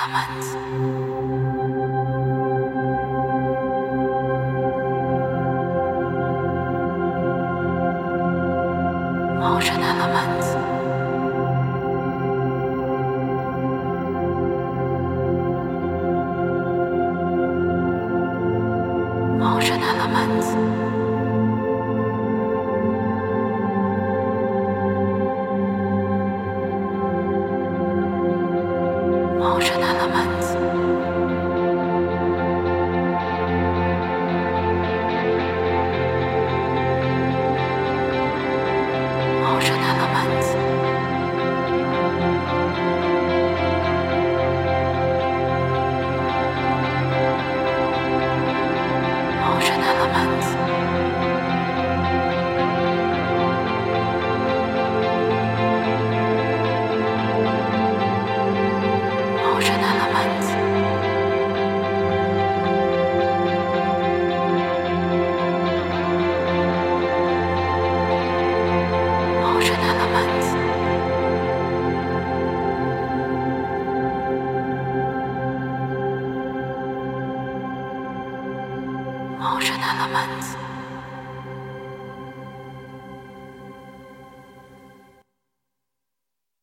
Element. Motion Element. Motion Element. Motion Element. Motion Element. Motion Element. Motion Element. Motion Element. Motion Element.